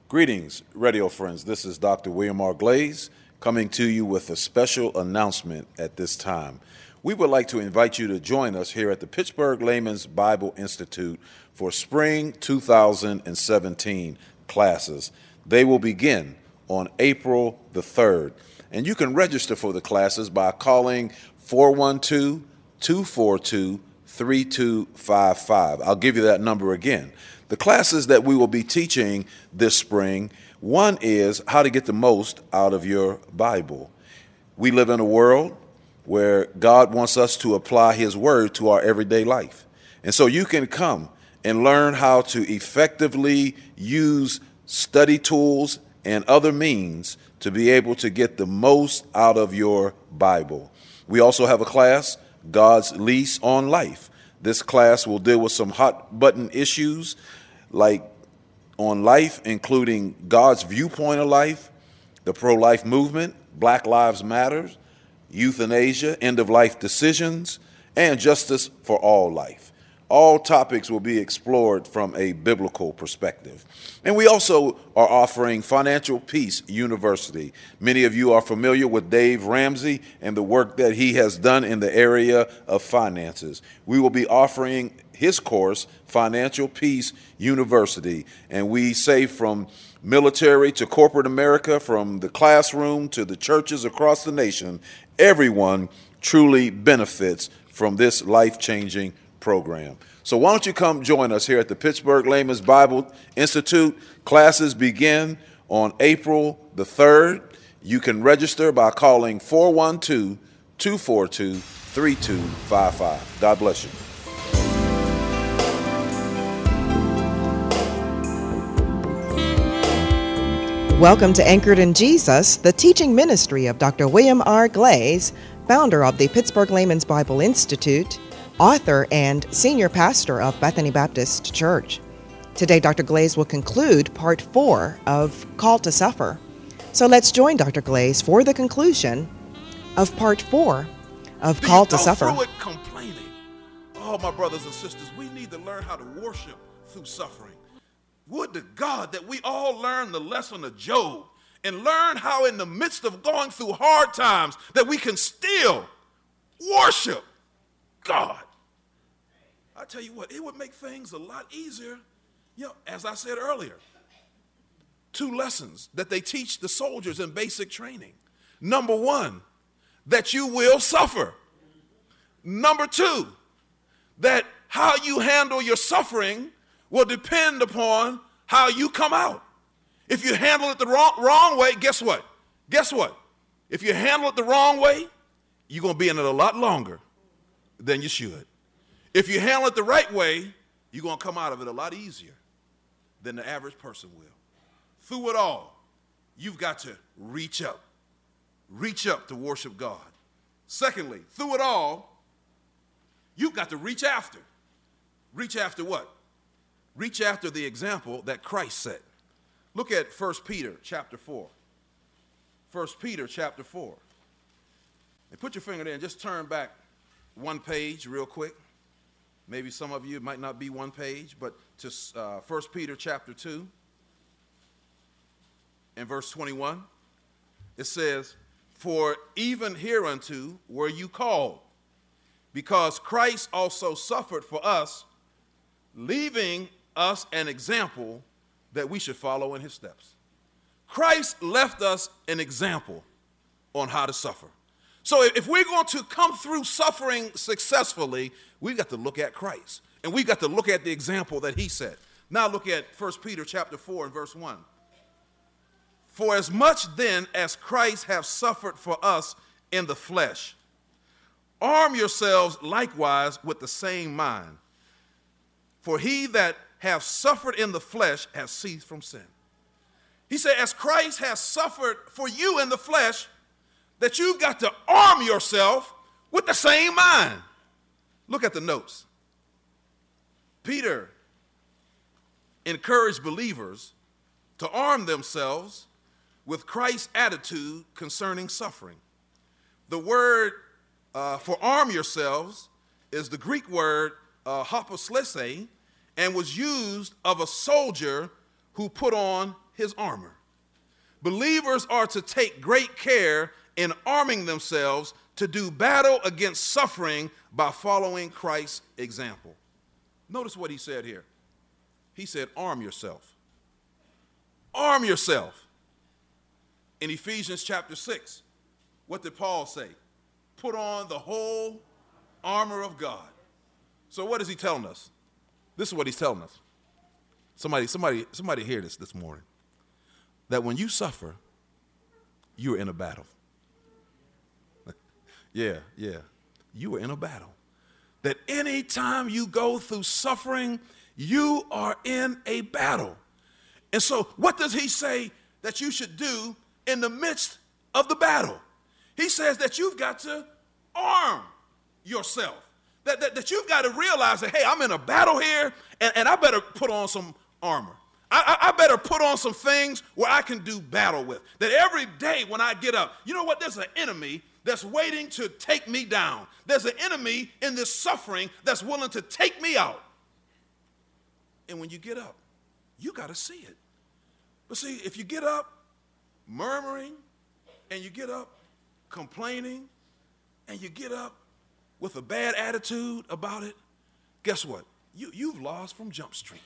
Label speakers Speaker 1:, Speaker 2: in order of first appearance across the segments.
Speaker 1: Greetings, radio friends. This is Dr. William R. Glaze coming to you with a special announcement at this time. We would like to invite you to join us here at the Pittsburgh Layman's Bible Institute for spring 2017 classes. They will begin on April the 3rd, and you can register for the classes by calling 412-242-3255. I'll give you that number again. The classes that we will be teaching this spring, one is how to get the most out of your Bible. We live in a world where God wants us to apply His Word to our everyday life. And so you can come and learn how to effectively use study tools and other means to be able to get the most out of your Bible. We also have a class, God's Lease on Life. This class will deal with some hot button issues like on life, including God's viewpoint of life, the pro-life movement, Black Lives Matter, euthanasia, end-of-life decisions, and justice for all life. All topics will be explored from a biblical perspective. And we also are offering Financial Peace University. Many of you are familiar with Dave Ramsey and the work that he has done in the area of finances. We will be offering his course, Financial Peace University, and we say from military to corporate America, from the classroom to the churches across the nation, everyone truly benefits from this life-changing program. So why don't you come join us here at the Pittsburgh Layman's Bible Institute. Classes begin on April the 3rd. You can register by calling 412-242-3255. God bless you.
Speaker 2: Welcome to Anchored in Jesus, the teaching ministry of Dr. William R. Glaze, founder of the Pittsburgh Layman's Bible Institute, author and senior pastor of Bethany Baptist Church. Today, Dr. Glaze will conclude part 4 of Call to Suffer. So let's join Dr. Glaze for the conclusion of part 4 of Call to Suffer.
Speaker 1: Through it complaining. Oh, my brothers and sisters, we need to learn how to worship through suffering. Would to God that we all learn the lesson of Job and learn how in the midst of going through hard times that we can still worship God. I tell you what, it would make things a lot easier. You know, as I said earlier, 2 lessons that they teach the soldiers in basic training. Number 1, that you will suffer. Number 2, that how you handle your suffering will depend upon how you come out. If you handle it the wrong way, guess what? Guess what? If you handle it the wrong way, you're going to be in it a lot longer than you should. If you handle it the right way, you're going to come out of it a lot easier than the average person will. Through it all, you've got to reach up. Reach up to worship God. Secondly, through it all, you've got to reach after. Reach after what? Reach after the example that Christ set. Look at 1 Peter chapter 4. 1 Peter chapter 4. And put your finger there and just turn back one page real quick. Maybe some of you, it might not be one page, but to 1 Peter chapter 2 and verse 21. It says, "For even hereunto were you called, because Christ also suffered for us, leaving us an example that we should follow in his steps." Christ left us an example on how to suffer. So if we're going to come through suffering successfully, we've got to look at Christ. And we've got to look at the example that he set. Now look at 1 Peter chapter 4 and verse 1. "For as much then as Christ hath suffered for us in the flesh, arm yourselves likewise with the same mind. For he that hath suffered in the flesh hath ceased from sin." He said, as Christ has suffered for you in the flesh, that you've got to arm yourself with the same mind. Look at the notes. Peter encouraged believers to arm themselves with Christ's attitude concerning suffering. The word for arm yourselves is the Greek word hyposlese, and was used of a soldier who put on his armor. Believers are to take great care in arming themselves to do battle against suffering by following Christ's example. Notice what he said here. He said, arm yourself. Arm yourself. In Ephesians chapter 6, what did Paul say? Put on the whole armor of God. So what is he telling us? This is what he's telling us. Somebody hear this morning. That when you suffer, you're in a battle. Yeah. You are in a battle. That anytime you go through suffering, you are in a battle. And so what does he say that you should do in the midst of the battle? He says that you've got to arm yourself. That you've got to realize that, hey, I'm in a battle here, and I better put on some armor. I better put on some things where I can do battle with. That every day when I get up, you know what? There's an enemy that's waiting to take me down. There's an enemy in this suffering that's willing to take me out. And when you get up, you got to see it. But see, if you get up murmuring, and you get up complaining, and you get up with a bad attitude about it, guess what? You've lost from Jump Street.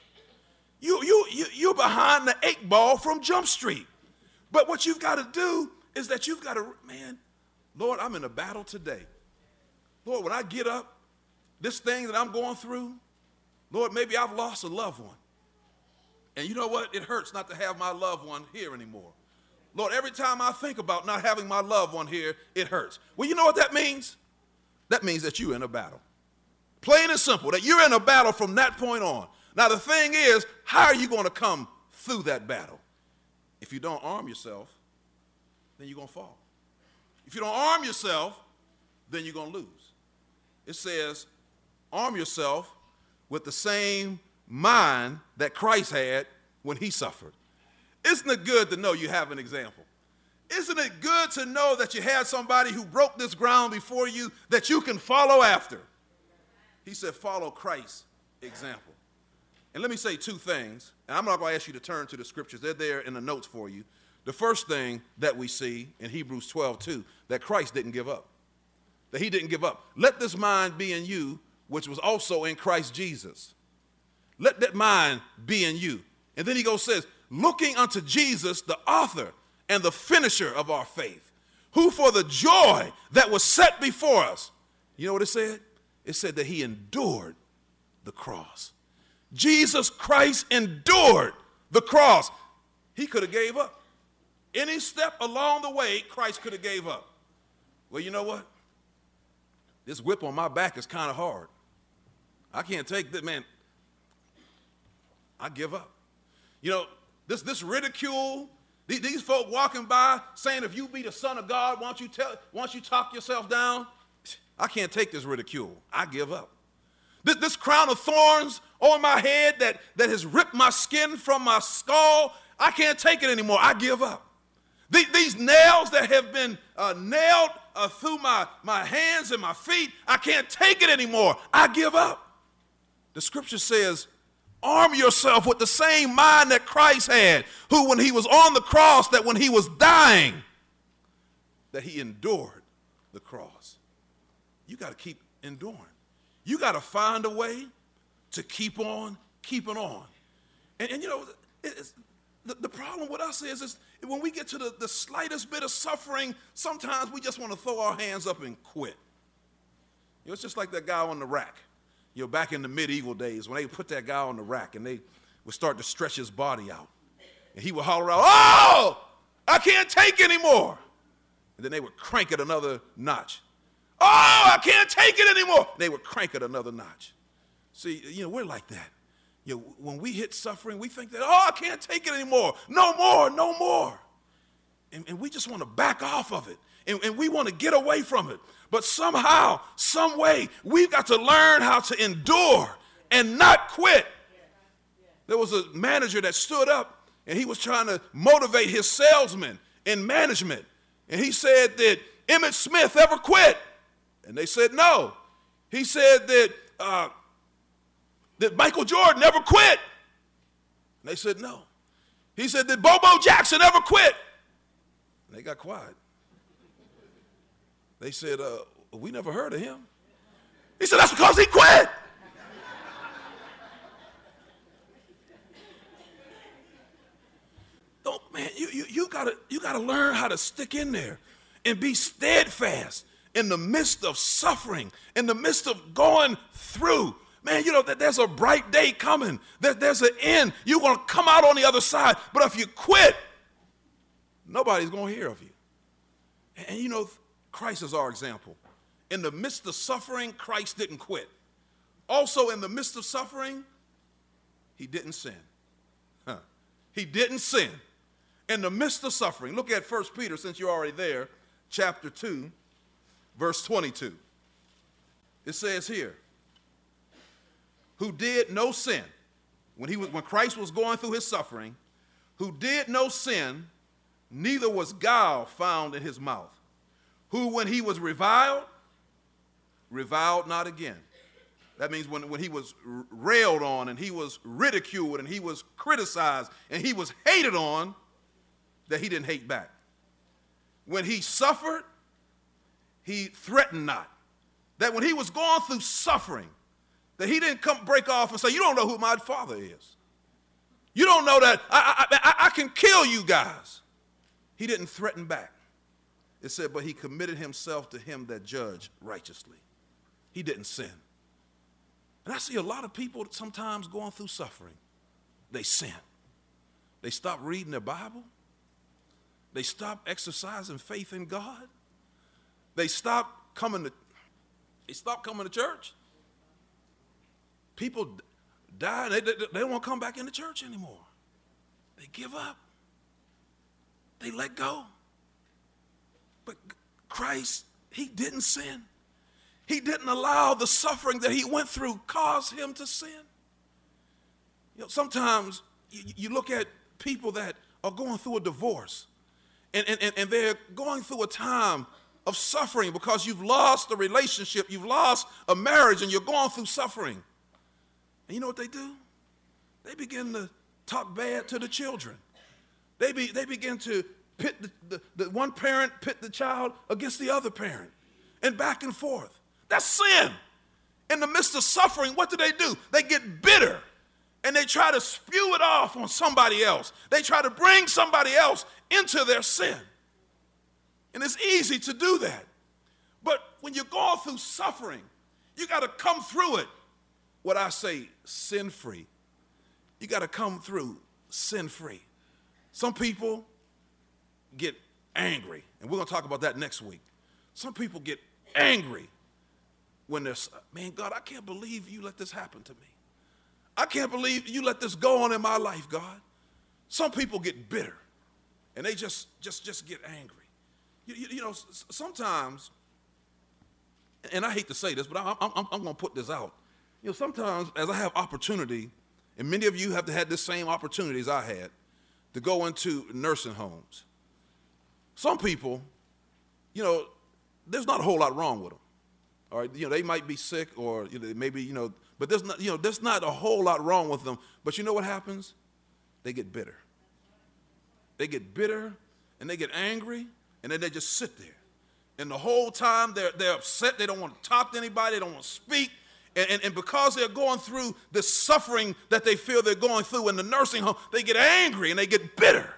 Speaker 1: You're behind the 8 ball from Jump Street. But what you've got to do is that you've got to, Lord, I'm in a battle today. Lord, when I get up, this thing that I'm going through, Lord, maybe I've lost a loved one. And you know what? It hurts not to have my loved one here anymore. Lord, every time I think about not having my loved one here, it hurts. Well, you know what that means? That means that you're in a battle. Plain and simple, that you're in a battle from that point on. Now, the thing is, how are you going to come through that battle? If you don't arm yourself, then you're going to fall. If you don't arm yourself, then you're going to lose. It says, arm yourself with the same mind that Christ had when he suffered. Isn't it good to know you have an example? Isn't it good to know that you had somebody who broke this ground before you that you can follow after? He said, follow Christ's example. And let me say 2 things, and I'm not going to ask you to turn to the scriptures. They're there in the notes for you. The first thing that we see in Hebrews 12:2, that Christ didn't give up. That he didn't give up. Let this mind be in you, which was also in Christ Jesus. Let that mind be in you. And then he says, looking unto Jesus, the author and the finisher of our faith, who for the joy that was set before us, you know what it said? It said that he endured the cross. Jesus Christ endured the cross. He could have gave up. Any step along the way, Christ could have gave up. Well, you know what? This whip on my back is kind of hard. I can't take that, man. I give up. You know, this ridicule, these folk walking by saying, if you be the Son of God, why don't you talk yourself down? I can't take this ridicule. I give up. This crown of thorns on my head that has ripped my skin from my skull, I can't take it anymore. I give up. These nails that have been nailed through my hands and my feet, I can't take it anymore. I give up. The scripture says, arm yourself with the same mind that Christ had, who when he was on the cross, that when he was dying, that he endured the cross. You got to keep enduring. You got to find a way to keep on keeping on. And you know, the problem with us is when we get to the slightest bit of suffering, sometimes we just want to throw our hands up and quit. You know, it's just like that guy on the rack. You know, back in the medieval days when they put that guy on the rack and they would start to stretch his body out. And he would holler out, oh, I can't take anymore. And then they would crank it another notch. Oh, I can't take it anymore. They would crank it another notch. See, you know, we're like that. You know, when we hit suffering, we think that, oh, I can't take it anymore. No more, no more. And we just want to back off of it. And we want to get away from it. But somehow, some way, we've got to learn how to endure and not quit. There was a manager that stood up and he was trying to motivate his salesmen in management. And he said that Emmitt Smith ever quit. And they said no. He said that Michael Jordan never quit. And they said no. He said, did Bobo Jackson ever quit? And they got quiet. They said, we never heard of him. He said, that's because he quit. Don't, man, you gotta learn how to stick in there and be steadfast in the midst of suffering, in the midst of going through. Man, you know that there's a bright day coming. There's an end. You're going to come out on the other side. But if you quit, nobody's going to hear of you. And you know, Christ is our example. In the midst of suffering, Christ didn't quit. Also, in the midst of suffering, he didn't sin. He didn't sin. In the midst of suffering, look at 1 Peter, since you're already there, chapter 2, verse 22. It says here, who did no sin, when Christ was going through his suffering, who did no sin, neither was guile found in his mouth, who when he was reviled not again. That means when he was railed on and he was ridiculed and he was criticized and he was hated on, that he didn't hate back. When he suffered, he threatened not. That when he was going through suffering, that he didn't come break off and say, you don't know who my father is. You don't know that I can kill you guys. He didn't threaten back. It said, but he committed himself to him that judged righteously. He didn't sin. And I see a lot of people sometimes going through suffering. They sin. They stop reading their Bible. They stop exercising faith in God. They stop coming to church. People die, and they don't want to come back into church anymore. They give up. They let go. But Christ, he didn't sin. He didn't allow the suffering that he went through cause him to sin. You know, sometimes you look at people that are going through a divorce, and they're going through a time of suffering because you've lost a relationship, you've lost a marriage, and you're going through suffering. And you know what they do? They begin to talk bad to the children. They begin to pit the one parent, pit the child against the other parent, and back and forth. That's sin. In the midst of suffering, what do? They get bitter, and they try to spew it off on somebody else. They try to bring somebody else into their sin. And it's easy to do that. But when you're going through suffering, you got to come through it, what I say, sin-free. You got to come through sin-free. Some people get angry, and we're going to talk about that next week. Some people get angry when they're, man, God, I can't believe you let this happen to me. I can't believe you let this go on in my life, God. Some people get bitter, and they just get angry. You know, sometimes, and I hate to say this, but I'm going to put this out. You know, sometimes as I have opportunity, and many of you have had the same opportunities I had, to go into nursing homes. Some people, you know, there's not a whole lot wrong with them. All right, you know, they might be sick, or you know, maybe, you know, but there's not a whole lot wrong with them. But you know what happens? They get bitter. They get bitter, and they get angry, and then they just sit there. And the whole time they're upset. They don't want to talk to anybody. They don't want to speak. And because they're going through the suffering that they feel they're going through in the nursing home, they get angry and they get bitter.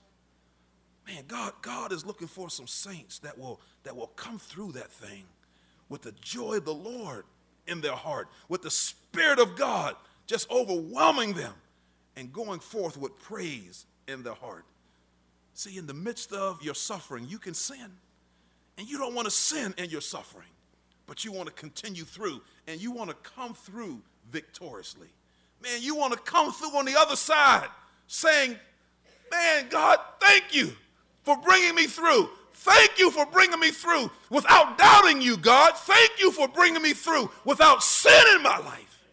Speaker 1: Man, God is looking for some saints that will come through that thing with the joy of the Lord in their heart, with the Spirit of God just overwhelming them and going forth with praise in their heart. See, in the midst of your suffering, you can sin. And you don't want to sin in your suffering, but you want to continue through, and you want to come through victoriously. Man, you want to come through on the other side saying, man, God, thank you for bringing me through. Thank you for bringing me through without doubting you, God. Thank you for bringing me through without sin in my life.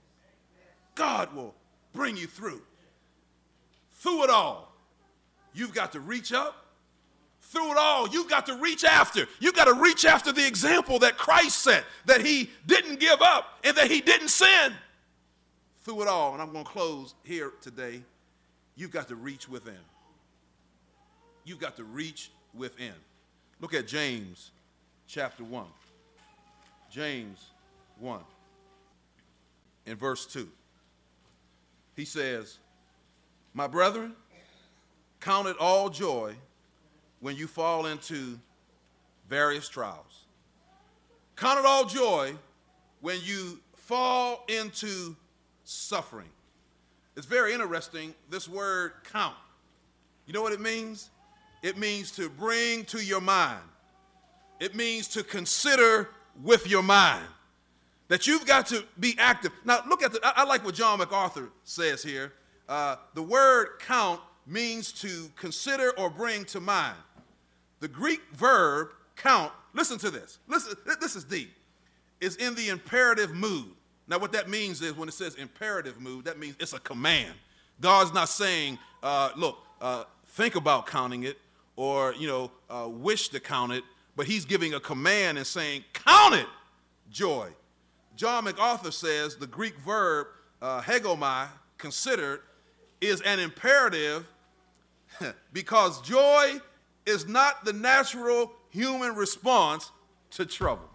Speaker 1: God will bring you through. Through it all, you've got to reach up. Through it all, you've got to reach after. You've got to reach after the example that Christ set, that he didn't give up and that he didn't sin. Through it all, and I'm going to close here today. you've got to reach within. You've got to reach within. Look at James chapter 1. James 1 in verse 2. He says, my brethren, count it all joy when you fall into various trials. Count it all joy when you fall into suffering. It's very interesting, this word count. You know what it means? It means to bring to your mind. It means to consider with your mind. That you've got to be active. Now, look at I like what John MacArthur says here. The word count means to consider or bring to mind. The Greek verb count, listen to this. Listen, this is deep. Is in the imperative mood. Now, what that means is when it says imperative mood, that means it's a command. God's not saying, think about counting it or, wish to count it, but he's giving a command and saying, count it joy. John MacArthur says the Greek verb hegomai, considered, is an imperative because joy is not the natural human response to trouble.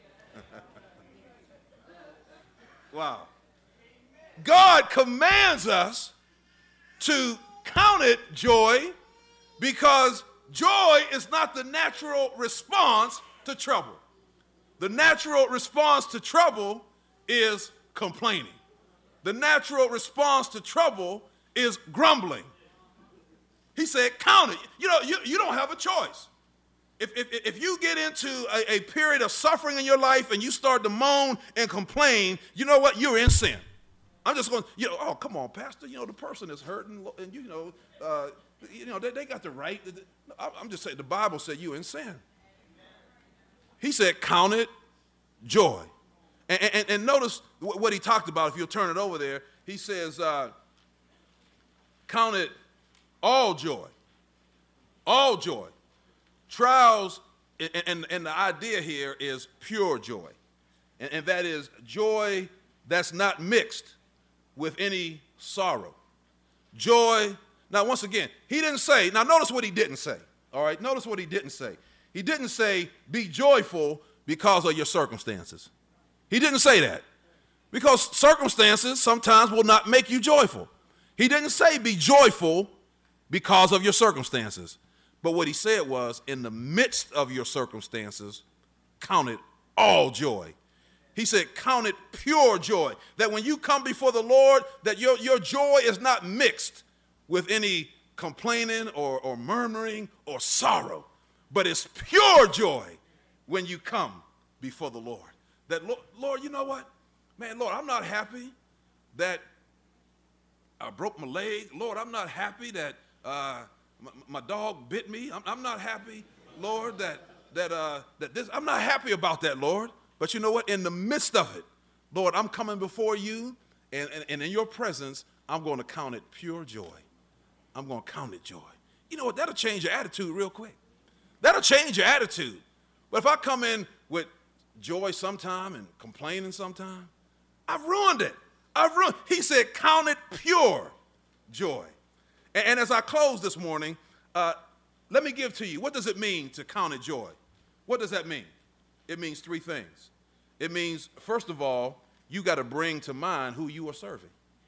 Speaker 1: Wow. God commands us to count it joy because joy is not the natural response to trouble. The natural response to trouble is complaining. The natural response to trouble is grumbling. He said, count it. You don't have a choice. If you get into a period of suffering in your life and you start to moan and complain, you know what? You're in sin. I'm just going, oh, come on, Pastor. The person is hurting and, they got the right. I'm just saying, the Bible said you're in sin. He said, count it joy. And notice what he talked about. If you'll turn it over there, he says, count it all joy. All joy. Trials, and the idea here is pure joy. And that is joy that's not mixed with any sorrow. Joy. Now, once again, he didn't say, now notice what he didn't say. All right, notice what he didn't say. He didn't say, be joyful because of your circumstances. He didn't say that. Because circumstances sometimes will not make you joyful. He didn't say, be joyful because of your circumstances. But what he said was, in the midst of your circumstances, count it all joy. He said, count it pure joy. That when you come before the Lord, that your joy is not mixed with any complaining or murmuring or sorrow. But it's pure joy when you come before the Lord. That, Lord, you know what? Man, Lord, I'm not happy that I broke my leg. Lord, I'm not happy that my dog bit me. I'm not happy, Lord, that this. I'm not happy about that, Lord. But you know what? In the midst of it, Lord, I'm coming before you, and in your presence, I'm going to count it pure joy. I'm going to count it joy. You know what? That'll change your attitude real quick. That'll change your attitude. But if I come in with joy sometime and complaining sometime, I've ruined it. He said, count it pure joy. And as I close this morning, let me give to you, what does it mean to count it joy? What does that mean? It means three things. It means, first of all, you got to bring to mind who you are serving.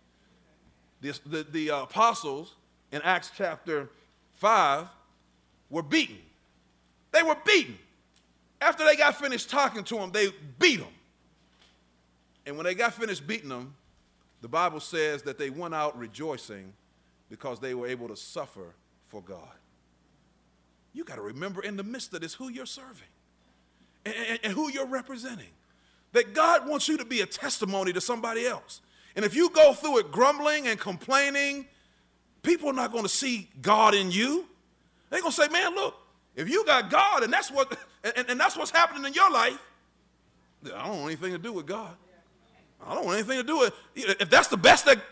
Speaker 1: The apostles in Acts chapter 5 were beaten. They were beaten. After they got finished talking to them, they beat them. And when they got finished beating them, the Bible says that they went out rejoicing because they were able to suffer for God. You got to remember in the midst of this who you're serving and who you're representing. That God wants you to be a testimony to somebody else. And if you go through it grumbling and complaining, people are not going to see God in you. They're going to say, man, look, if you got God and that's what's happening in your life, I don't want anything to do with God. I don't want anything to do with it. If that's the best that...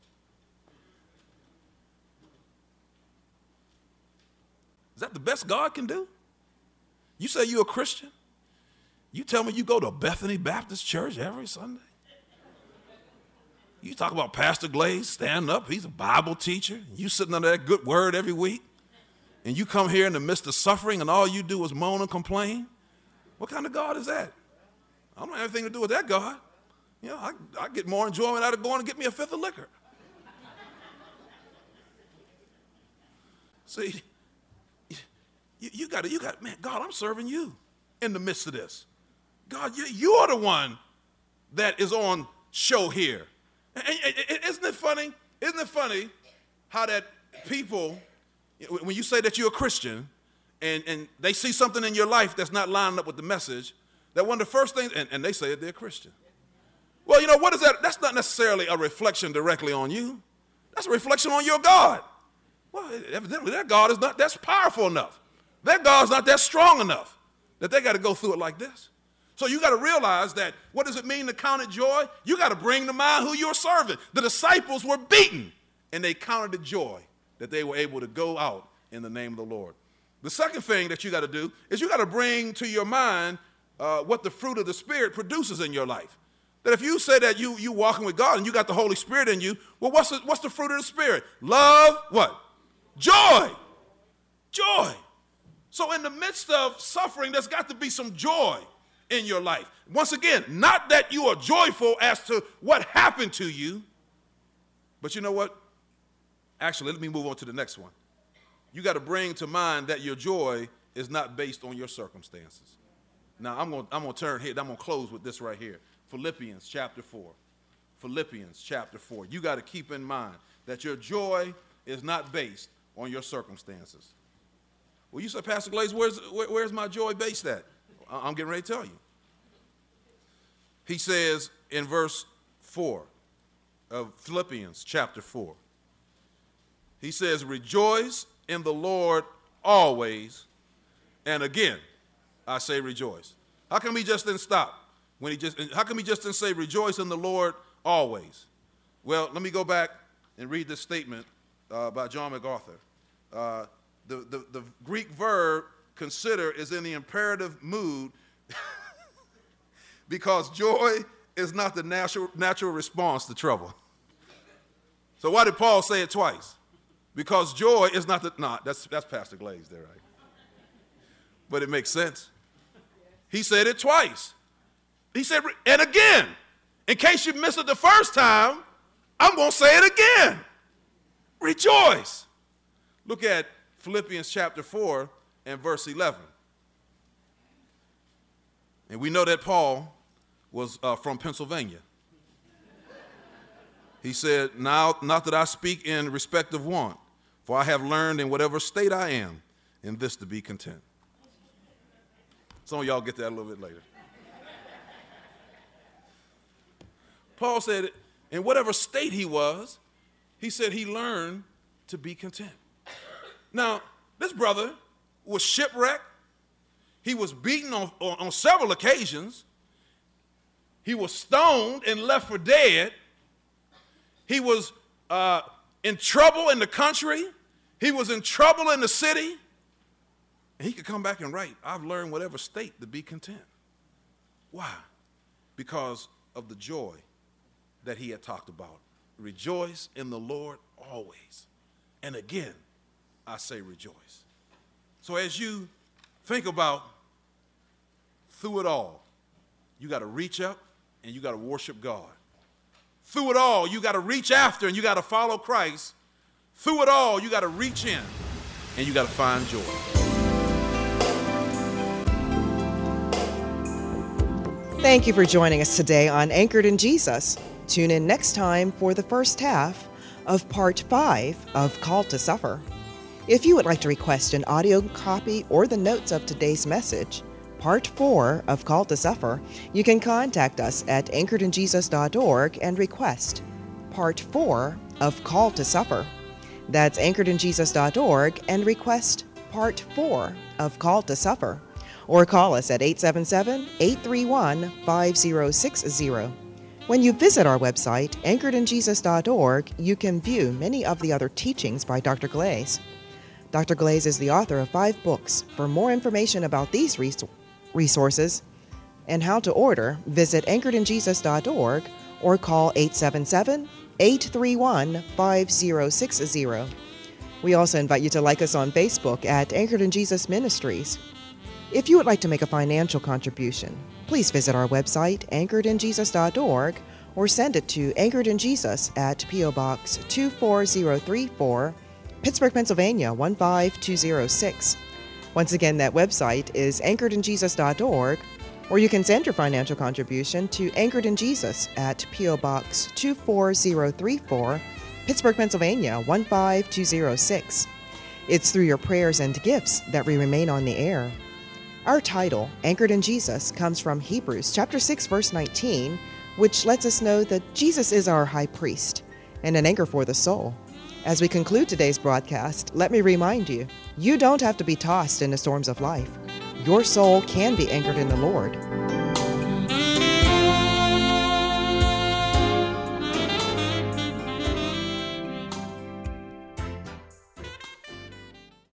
Speaker 1: Is that the best God can do? You say you're a Christian? You tell me you go to Bethany Baptist Church every Sunday? You talk about Pastor Glaze standing up. He's a Bible teacher. You sitting under that good word every week. And you come here in the midst of suffering and all you do is moan and complain. What kind of God is that? I don't have anything to do with that God. You know, I get more enjoyment out of going and get me a fifth of liquor. See, you got, man, God, I'm serving you in the midst of this. God, you are the one that is on show here. Isn't it funny? Isn't it funny how that people, when you say that you're a Christian and they see something in your life that's not lining up with the message, that one of the first things, and they say that they're a Christian. Well, you know, what is that? That's not necessarily a reflection directly on you. That's a reflection on your God. Well, evidently that God is not that's powerful enough. That God's not that strong enough that they got to go through it like this. So you got to realize that what does it mean to count it joy? You got to bring to mind who you're serving. The disciples were beaten, and they counted it joy that they were able to go out in the name of the Lord. The second thing that you got to do is you got to bring to your mind what the fruit of the Spirit produces in your life. That if you say that you walking with God and you got the Holy Spirit in you, well, what's the fruit of the Spirit? Love, what? Joy. Joy. So in the midst of suffering, there's got to be some joy in your life. Once again, not that you are joyful as to what happened to you, but you know what? Actually, let me move on to the next one. You got to bring to mind that your joy is not based on your circumstances. Now, I'm going to turn here. I'm going to close with this right here. Philippians chapter 4. Philippians chapter 4. You got to keep in mind that your joy is not based on your circumstances. Well, you said, Pastor Glaze, where's my joy based at? I'm getting ready to tell you. He says in verse 4 of Philippians chapter 4, he says, rejoice in the Lord always, and again, I say rejoice. How come he just didn't stop? How come he just didn't say rejoice in the Lord always? Well, let me go back and read this statement by John MacArthur. The Greek verb consider is in the imperative mood because joy is not the natural response to trouble. So why did Paul say it twice? Because joy is not that's Pastor Glaze there, right? But it makes sense. He said it twice. He said, and again, in case you missed it the first time, I'm going to say it again. Rejoice. Look at Philippians chapter 4 and verse 11. And we know that Paul was from Pennsylvania. He said, now, not that I speak in respect of want, for I have learned in whatever state I am, in this to be content. Some of y'all get that a little bit later. Paul said, in whatever state he was, he said he learned to be content. Now, this brother was shipwrecked. He was beaten on several occasions. He was stoned and left for dead. He was in trouble in the country. He was in trouble in the city. And he could come back and write, I've learned whatever state to be content. Why? Because of the joy that he had talked about. Rejoice in the Lord always. And again, I say rejoice. So as you think about through it all, you got to reach up and you got to worship God. Through it all, you got to reach after and you got to follow Christ. Through it all, you got to reach in and you got to find joy.
Speaker 2: Thank you for joining us today on Anchored in Jesus. Tune in next time for the first half of Part 5 of Call to Suffer. If you would like to request an audio copy or the notes of today's message, Part 4 of Call to Suffer, you can contact us at anchoredinjesus.org and request Part 4 of Call to Suffer. That's anchoredinjesus.org and request Part 4 of Call to Suffer. Or call us at 877-831-5060. When you visit our website, anchoredinjesus.org, you can view many of the other teachings by Dr. Glaze. Dr. Glaze is the author of 5 books. For more information about these resources and how to order, visit anchoredinjesus.org or call 877-831-5060. We also invite you to like us on Facebook at Anchored in Jesus Ministries. If you would like to make a financial contribution, please visit our website, anchoredinjesus.org, or send it to Anchored in Jesus at P.O. Box 24034, Pittsburgh, Pennsylvania 15206. Once again, that website is anchoredinjesus.org, or you can send your financial contribution to Anchored in Jesus at P.O. Box 24034, Pittsburgh, Pennsylvania 15206. It's through your prayers and gifts that we remain on the air. Our title, Anchored in Jesus, comes from Hebrews chapter 6, verse 19, which lets us know that Jesus is our high priest and an anchor for the soul. As we conclude today's broadcast, let me remind you, you don't have to be tossed in the storms of life. Your soul can be anchored in the Lord.